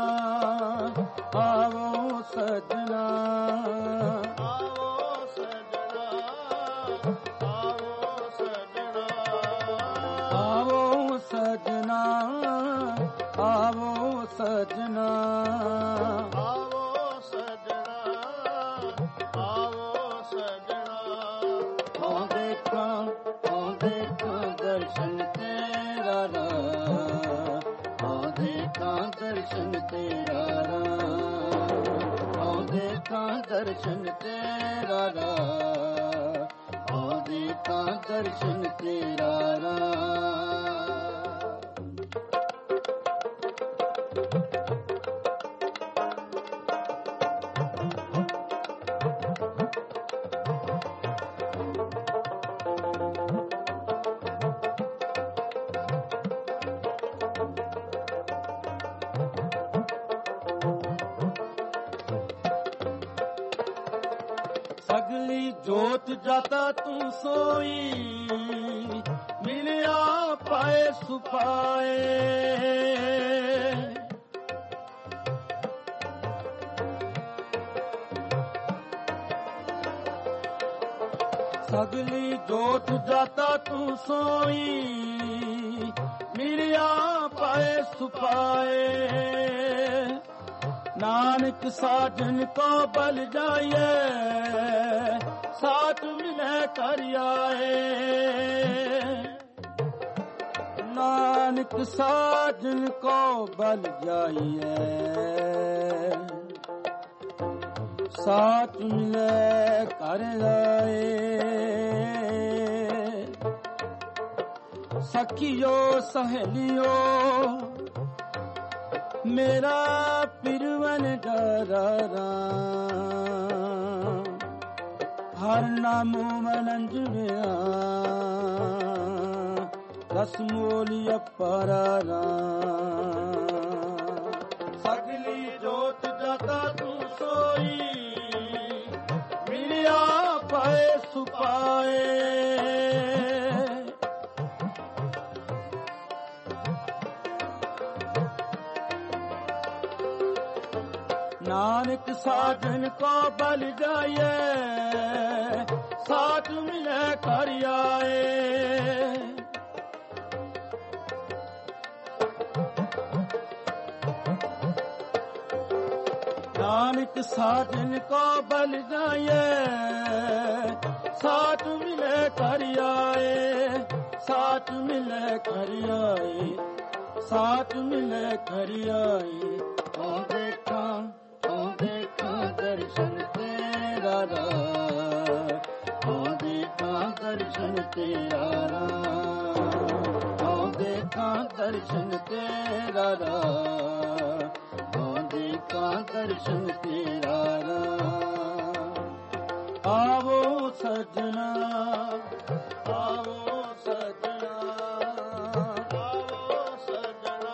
ਆਵੋ ਸਜਣਾ, ਆਵੋ ਸਜਣਾ ਆਵੋ ਸਜਣਾ, ਆਵੋ ਸਜਣਾ ਆਵੋ ਸਜਣਾ, ਆਵੋ ਸਜਣਾ ਆਵੋ ਸਜਣਾ। ਹਉ ਦੇਖਾਂ ਹਉ ਦੇਖਾਂ ਦਰਸ਼ਨ ਤੇਰਾ ਰਾਮ, ਹਉ ਦੇਖਾਂ ਦਰਸ਼ਨ ਤੇਰਾ ਰਾਮ, ਹਉ ਦੇਖਾਂ ਦਰਸ਼ਨ ਤੇਰਾ ਰਾਮ, ਹਉ ਦੇਖਾਂ ਦਰਸ਼ਨ ਤੇਰਾ ਰਾਮ। ਸਗਲੀ ਜੋਤ ਜਾਤਾ ਤੂੰ ਸੋਈ, ਮਿਲਿਆ ਪਾਏ ਸੁਪਾਏ। ਸਗਲੀ ਜੋਤ ਜਾਤਾ ਤੂੰ ਸੋਈ, ਮਿਲਿਆ ਪਾਏ ਸੁਪਾਏ। ਨਾਨਕ ਸਾਜਨ ਕੋ ਬਲ ਜਾਈਏ, ਸਾਥ ਮਿਲੇ ਕਰ ਆਏ। ਨਾਨਕ ਸਾਜਨ ਕੋ ਬਲ ਜਾਈਏ, ਸਾਥ ਮਿਲੇ ਕਰ ਆਏ। ਸਖੀਓ ਸਹੇਲਿਓ ਮੇਰਾ ਪਿਰਵਨ ਡਰਾ, ਹਰ ਨਾਮੋ ਮਨੰਜਿਆ, ਰਸ ਮੋਲੀ ਅਪਾਰਾ। ਸਗਲੀ ਜੋਤ ਜਾਤਾ ਤੂੰ ਸੋਈ, ਮਿਲਿਆ ਪਾਏ ਸੁਪਾਏ। नानक साधन को बल जाए, साथ मिले कर आए। नानक साजन को बल जाए, साथ मिले कर आए, साथ मिले कर आए, साथ मिले कर आए। ओ देखा ओ देखा दर्शन तेरा रा, ओ देखा दर्शन तेरा रा, ओ देखा दर्शन तेरा रा, ओ देखा दर्शन तेरा रा। आवो सजना आवो सजना, आवो सजना,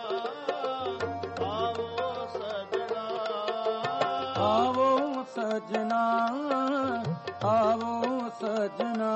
आवो सजना, आवो सजना, आवो सजना,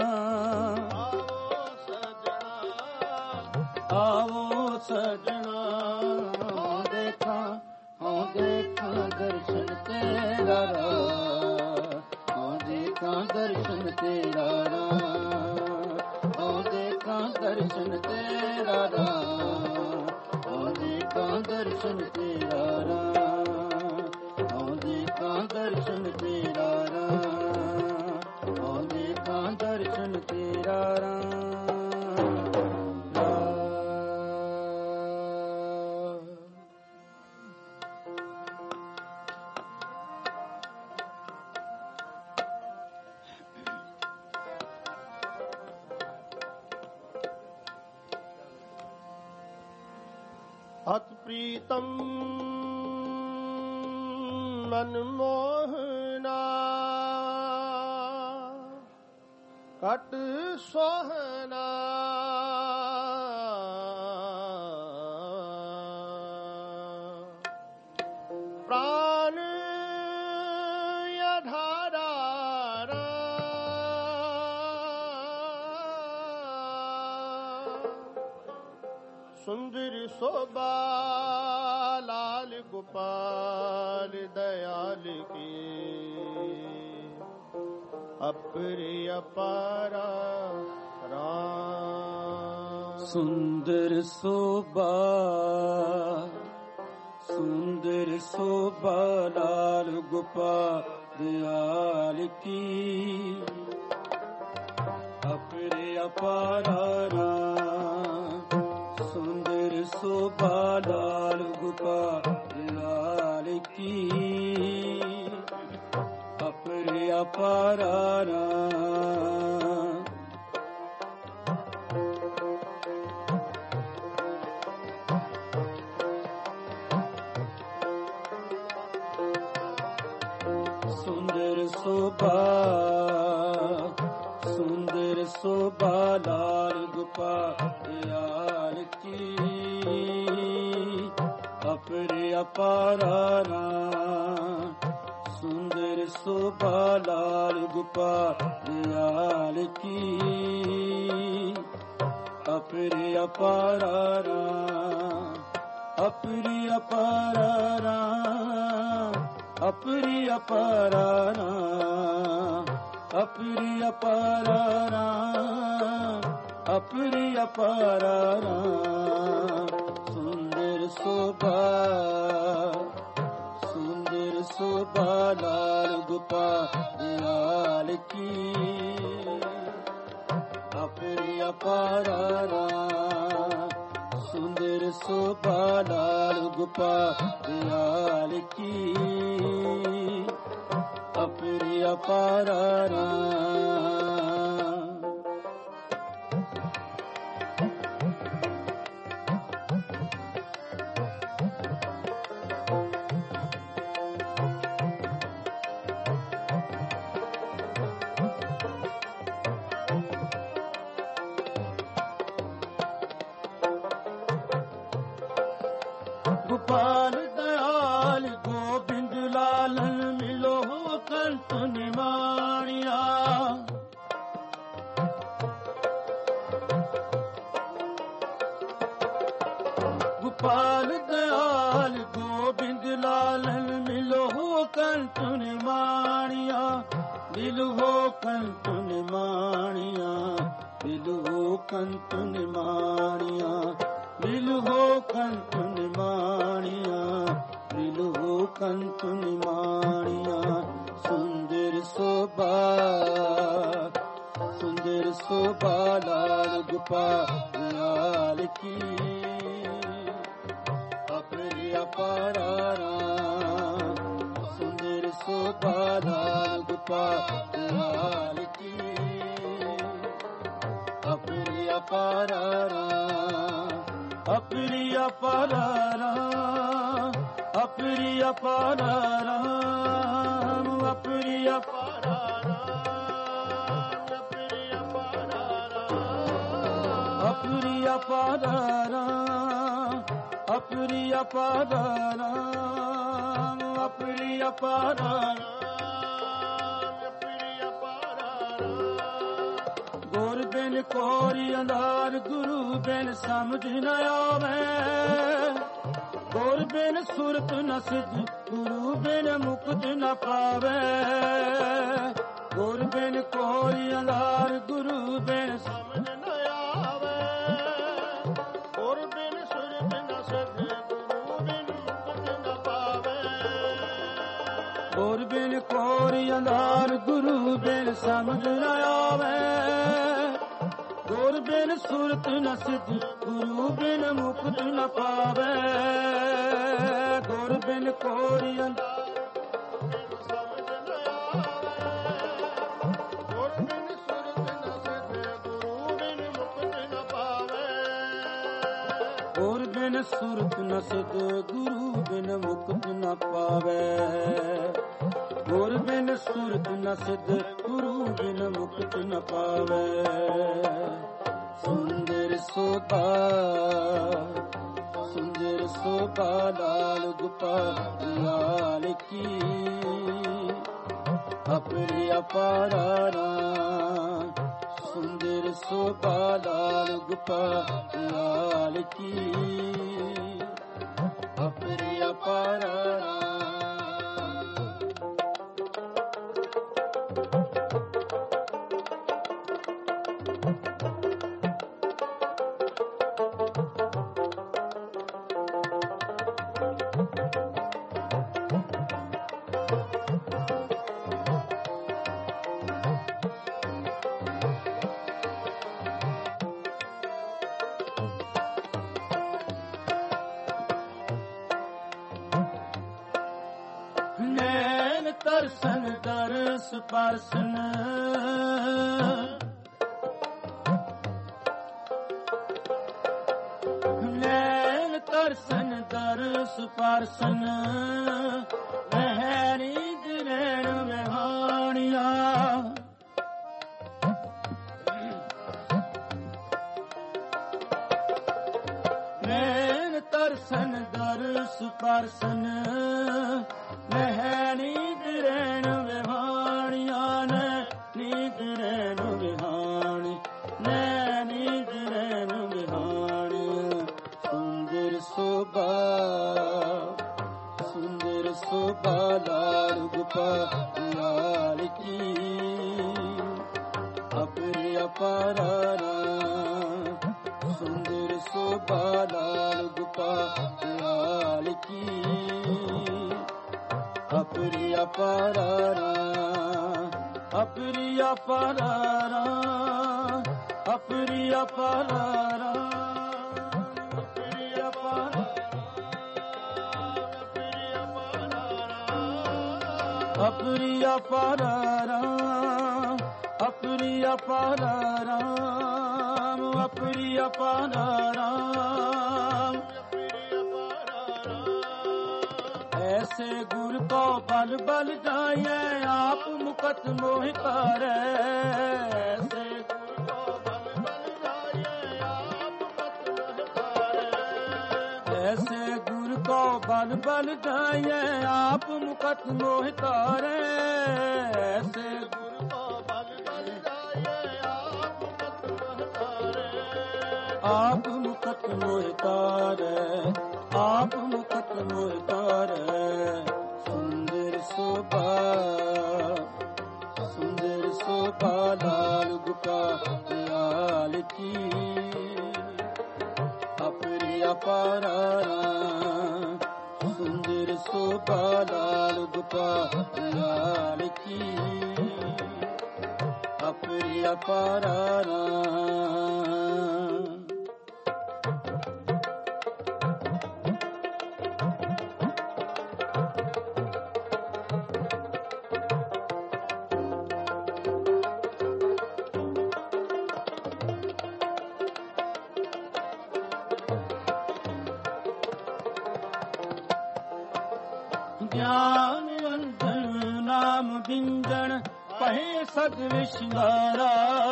आवो सजना। हो देखा हो देखा दर्शन तेरा रा, हो देखा दर्शन तेरा रा, हो देखा दर्शन तेरा रा, हो देखा दर्शन तेरा रा, हो देखा दर्शन तेरा रा, हो देखा दर्शन तेरा रा। अति प्रीतम मनमोहना, कट सोहना, प्राण यधारा, सुंदर शोभा लाल गोपाल दयाल की, अपरि अपारा राम। सुंदर शोभा सुंदर शोभा लाल गोपाल दयाल की, अपरि अपारा राम। सुंदर शोभा लाल गोपाल दयाल की, अपरि अपारा राम। सुंदर शोभा सुंदर शोभा लाल गोपाल दयाल की, अपरि अपारा राम। सुंदर शोभा लाल गोपाल दयाल की, अपरि अपारा राम। अपरि अपारा राम, अपरि अपारा राम, अपरि अपारा राम, अपरि अपारा राम। सुंदर शोभा सुंदर शोभा लाल गोपाल दयाल की, अपरि अपारा राम। सुंदर शोभा लाल गोपाल दयाल की, अपरि अपारा राम। गोपाल दयाल गोविंद लालन मिलो कंठ निमाणिया। गोपाल दयाल गोविंद लालन मिलो कंठ निमाणिया, मिलो कंठ निमाणिया, मिलो कंठ निमाणिया, मिलो कंठ निमाणिया, मिलो ਕੰਤ ਨਿਮਾਣੀਆਂ ਸੁੰਦਰ ਸੋਭਾ ਸੁੰਦਰ ਸੋਭਾ ਲਾਲ ਗੋਪਾਲ ਕੀ ਅਪਰਿ ਅਪਾਰਾ ਰਾਮ ਸੁੰਦਰ ਸੋਭਾ ਲਾਲ ਗੋਪਾਲ ਕੀ ਅਪਰਿ ਅਪਾਰਾ ਰਾਮ ਅਪਰਿ ਅਪਾਰਾ ਰਾਮ ਅਪਰਿ ਅਪਾਰਾ ਰਾਮ ਅਪਰਿ ਅਪਾਰਾ ਅਪਰਿ ਅਪਾਰਾ ਰਾਮ ਅਪਰਿ ਅਪਾਰਾ ਰਾਮ ਅਪਰਿ ਅਪਾਰਾ ਗੁਰ ਬਿਨ ਕੋਰੀ ਅੰਧਾਰ ਗੁਰੂ ਬਿਨ ਸਮਝ ਨ ਆਵੇ ਗੁਰ ਬਿਨ ਸੁਰਤ ਨ ਸਿਧ ਗੁਰੂ ਬਿਨ ਮੁਕਤ ਨ ਪਾਵੇ ਗੁਰ ਬਿਨ ਕੋਰੀ ਅੰਧਾਰ ਗੁਰੂ ਬਿਨ ਸਮਝ ਨ ਆਵੇ ਗੁਰ ਬਿਨ ਸੁਰਤ ਨ ਸਿਧ ਗੁਰੂ ਬਿਨ ਮੁਕਤ ਨ ਪਾਵੇ ਗੁਰ ਬਿਨ ਕੋਰੀ ਅੰਧਾਰ ਗੁਰੂ ਬਿਨ ਸਮਝ ਨ ਆਵੇ ਗੁਰ ਬਿਨ ਸੁਰਤ ਨ ਸਿਧ ਗੁਰੂ ਬਿਨ ਮੁਕਤ ਨ ਪਾਵੇ ਗੁਰ ਬਿਨ ਕੋਰੀ ਅੰਧਾਰ ਸਮਝ ਨ ਆਵੇ ਗੁਰ ਬਿਨ ਸੁਰਤ ਨ ਸਿਧ ਗੁਰੂ ਬਿਨ ਮੁਕਤ ਨ ਪਾਵੇ ਗੁਰ ਬਿਨ ਸੁਰਤ ਨ ਸਿਧ ਗੁਰੂ ਬਿਨ ਮੁਕਤ ਨ ਪਾਵੇ ਗੁਰ ਬਿਨ ਸੁਰਤ ਨ ਸਿਧ ਗੁਰੂ ਬਿਨ ਮੁਕਤ ਨ ਪਾਵੇ ਸੁੰਦਰ ਸੋਭਾ ਸੁੰਦਰ ਸੋਭਾ ਲਾਲ ਗੋਪਾਲ ਕੀ ਅਪਰਿ ਅਪਾਰਾ ਰਾਮ ਸੁੰਦਰ ਸੋਭਾ ਲਾਲ ਗੋਪਾਲ ਕੀ ਅਪਰਿ ਅਪਾਰਾ ਦਰਸ਼ਨ ਦਰਸ ਪਰਸਨ ਨੈਣ ਦਰਸ਼ਨ ਦਰਸ ਪਰਸਨ ਮਹਿਰੀ ਦਿਰਣ ਵਿਹਾਣੀਆਂ ਨੈਣ ਦਰਸ਼ਨ ਦਰਸ ਪਰਸਨ ਮਹਿਰੀ ਦਿਰਣ ਵਿਹਾਣੀਆਂ ਨੇ ਨੀਂਦ ਰਹਿਣ ਵਿਹਾਣੀ ਨੈ ਨੀਂਦ ਰਹਿਣ ਵਿਹਾਣੀ ਸੁੰਦਰ ਸੋਭਾ ਸੁੰਦਰ ਸੋਭਾ ਲਾਲ ਗੋਪਾਲ ਕੀ ਅਪਰਿ ਅਪਾਰਾ ਰਾਮ ਸੁੰਦਰ ਸੋਭਾ ਲਾਲ ਗੋਪਾਲ ਕੀ ਅਪਰਿ ਅਪਾਰਾ ਰਾਮ ਅਪਰਿ ਅਪਾਰਾ ਰਾਮ ਅਪਰਿ ਅਪਾਰਾ ਰਾਮ ਅਪਰਿ ਅਪਾਰਾ ਅਪਰਿ ਅਪਾਰਾ ਰਾਮ ਅਪਰਿ ਅਪਾਰਾ ਰਾਮ ਅਪਰਿ ਅਪਾਰਾ ਰਾਮ ऐसे गुर को बल बल जाए आप मुकत मोह करे ऐसे गुर को बल बल जाए आप मुकत मोह करे ऐसे गुर को बल बल जाए आप मुकत मोह करे ऐसे गुर को बल बल जाए आप मुकत मोह करे आप मुकत मोह करे आप मुकत मोह करे सुंदर शोभा सुंदर शोभा लाल गोपाल की अपर अपारा सुंदर शोभा ਸੋਭਾ ਲਾਲ ਗੋਪਾਲ ਕੀ ਅਪਰਿ ਅਪਾਰਾ ਗਿਆਨ ਅੰਜਨ ਨਾਮ ਬਿੰਜਣ ਪਹਿ ਸਦ ਵਿਸ਼ਨਾਰਾ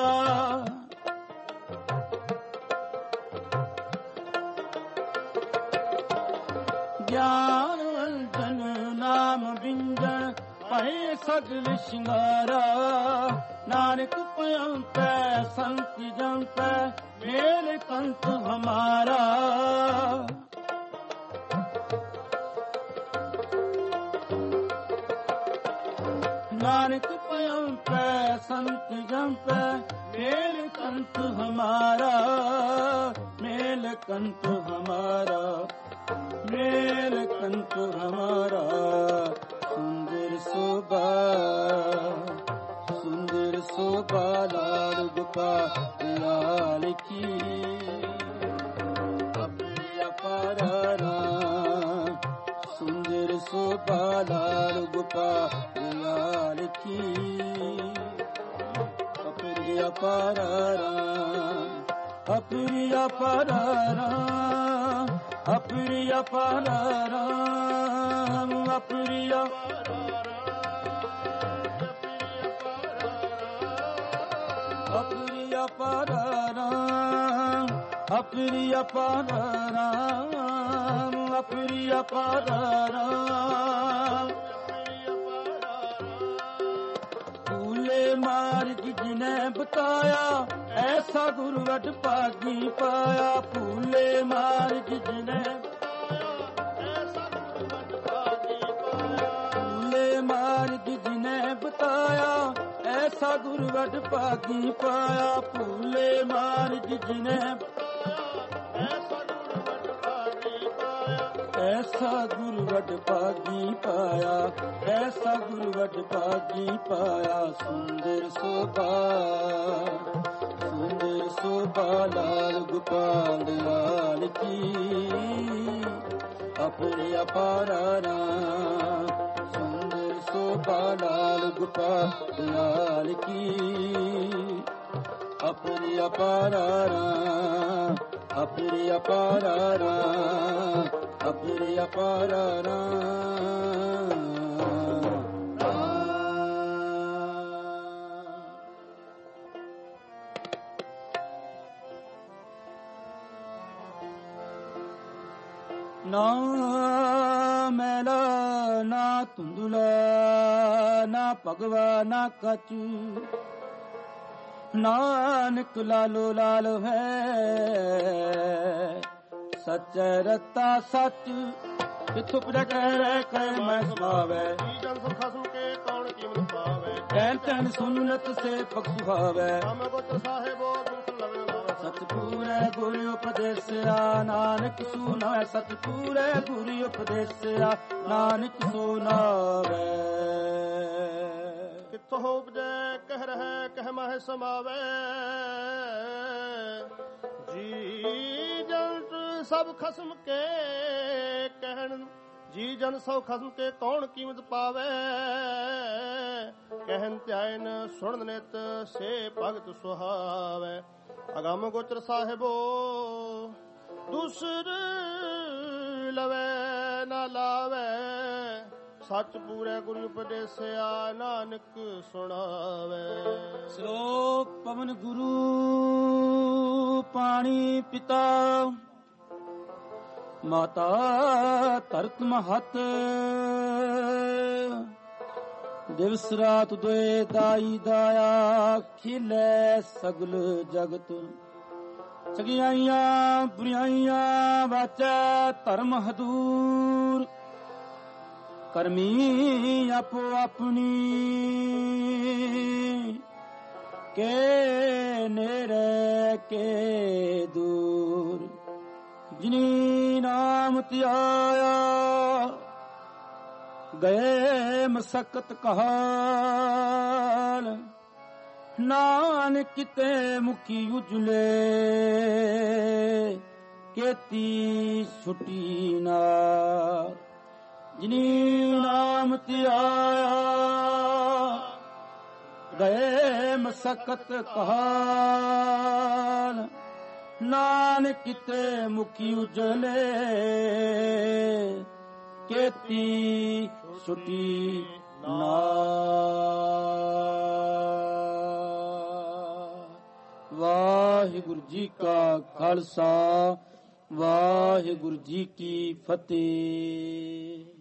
ਗਿਆਨ ਅੰਜਨ ਨਾਮ ਬਿੰਜਣ ਪਹਿ ਸਦ ਵਿਸ਼ਨਾਰਾ ਨਾਨਕ ਭਇੰਤੈ ਸੰਤ ਜੰਤੈ ਮੇਲ ਕੰਤ ਹਮਾਰਾ ਨਾਨਕ ਭਇੰਤੈ ਸੰਤ ਜੰਤੈ ਮੇਲ ਕੰਤ ਹਮਾਰਾ ਮੇਲ ਕੰਤ ਹਮਾਰਾ ਮੇਲ ਕੰਤ ਹਮਾਰਾ ਸੁੰਦਰ ਸੋਭਾ ਸੁੰਦਰ ਸੋਭਾ ਲਾਲ ਗੋਪਾਲ ਕੀ ਅਪਰਿ ਅਪਾਰਾ ਸੁੰਦਰ ਸੋਭਾ ਲਾਲ ਗੋਪਾਲ ਕੀ ਅਪਰਿ ਅਪਾਰਾ ਅਪਰਿ ਅਪਾਰਾ ਅਪਰਿ ਅਪਾਰਾ ਅਪਰਿ ਅਪਰਿ ਅਪਾਰਾ ਅਪਰਿ ਅਪਾਰਾ ਅਪਰਿ ਅਪਾਰਾ ਭੂਲੇ ਮਾਰਗ ਜਿਨੇ ਬਤਾਇਆ ਐਸਾ ਗੁਰੂ ਵਡ ਭਾਗੀ ਪਾਇਆ ਭੂਲੇ ਮਾਰਗ ਜਿਨੇ ਭੂਲੇ ਮਾਰਗ ਜਿਨੇ ਬਤਾਇਆ ਐਸਾ ਗੁਰੂ ਵਡ ਭਾਗੀ ਪਾਇਆ ਭੂਲੇ ਮਾਰਗ ਜਿਨੇ ਐਸਾ ਗੁਰੂ ਵਡ ਭਾਗੀ ਪਾਇਆ ਐਸਾ ਗੁਰੂ ਵਡ ਭਾਗੀ ਪਾਇਆ ਸੁੰਦਰ ਸੋਭਾ ਸੁੰਦਰ ਸੋਭਾ ਲਾਲ ਗੋਪਾਲ ਲਾਲ ਕੀ ਅਪਰਿ ਅਪਾਰਾ ਸੁੰਦਰ ਸੋਭਾ ਲਾਲ ਗੋਪਾਲ ਲਾਲ ਕੀ ਅਪਰਿ ਅਪਾਰਾ ਅਪਰਿ ਅਪਾਰਾ ਅਪਰਿ ਅਪਾਰਾ ਨਾ ਮੈਲਾ ਨਾ ਧੁੰਦਲਾ ਨਾ ਭਗਵਾ ਨਾ ਕਚੂ ਨਾਨਕ ਲਾਲੋ ਲਾਲ ਹੈ ਸੱਚੇ ਰਤਾ ਸੱਚ ਕਿਥੋਂ ਪੁਜਾ ਕਹਿ ਕਹਿ ਮੈਂ ਸਮਾਵੇ ਜਨ ਸੁਖ ਖਸਮ ਕੇ ਕੌਣ ਕੀਮਤ ਪਾਵੇ ਕਹਿ ਤੈਨ ਸੁਨਤ ਸੇ ਪਖ ਸੁਹਾਵੇ ਹਮ ਗੋਤਰ ਸਾਹਿਬੋ ਗੁਰੂ ਲਵੇ ਲਾਵੇ ਸਤਿਪੂਰੇ ਗੁਰੂ ਉਪਦੇਸਿਆ ਨਾਨਕ ਸੁਨਾਵੇ ਸਤਿਪੂਰੇ ਗੁਰੂ ਉਪਦੇਸਿਆ ਨਾਨਕ ਸੁਨਾਵੇ ਕਿਥੋਂ ਉਪਜੈ ਕਹਿ ਰਹਿ ਕਹਿ ਮਾਹਿ ਸਮਾਵੇ ਜੀ ਜੰਤ ਸਭ ਖਸਮ ਕੇ ਕਹਿਣ ਜੀ ਜਨ ਸਭ ਖਸਮ ਕੇ ਕੌਣ ਕੀਮਤ ਪਾਵੇ ਕਹਿਨ ਧਿਆਨ ਸੁਣ ਨਿਤ ਸੇ ਭਗਤ ਸੁਹਾਵੇ ਅਗੰਮ ਗੋਚਰ ਸਾਹਿਬੋ ਦੂਸਰ ਲਵੇ ਨਾ ਲਾਵੇ ਸੱਚ ਪੂਰੇ ਗੁਰੂ ਉਪਦੇਸਿਆ ਨਾਨਕ ਸੁਣਾਵੇ ਸ਼ਲੋਕ ਪਵਨ ਗੁਰੂ ਪਾਣੀ ਪਿਤਾ ਮਾਤਾ ਧਰਤ ਮਹਤ ਦਿਵਸ ਰਾਤ ਦੁਏ ਦਾਈ ਦਾਇਆ ਖਿਲੇ ਸਗਲ ਜਗਤ ਸਗਿਆਈਆਂ ਬੁਰੀਆਈਆਂ ਵਾਚੈ ਧਰਮ ਹਦੂਰ ਕਰਮੀ ਆਪੋ ਆਪਣੀ ਕੇ ਨੇੜੇ ਕੇ ਦੂਰ, ਜਿਨੀ ਨਾਮ ਧਿਆਇਆ ਗਏ ਮਸਕਤ ਕਹਾਲ, ਨਾਨਕ ਕਿਤੇ ਮੁਖੀ ਉਜਲੇ, ਕੇਤੀ ਛੁਟੀ ਨਾ ਜਿਨੀ ਨਾਮ ਧਿਆਇਆ। ਗਏ ਮਸਕਤ ਕਹਾਲ, ਨਾਨਕ ਕਿਤੇ ਮੁਖੀ ਉਜਲੇ, ਕੇਤੀ ਛੁਟੀ ਨਾ। ਵਾਹਿਗੁਰੂ ਜੀ ਕਾ ਖਾਲਸਾ, ਵਾਹਿਗੁਰੂ ਜੀ ਕੀ ਫਤਿਹ।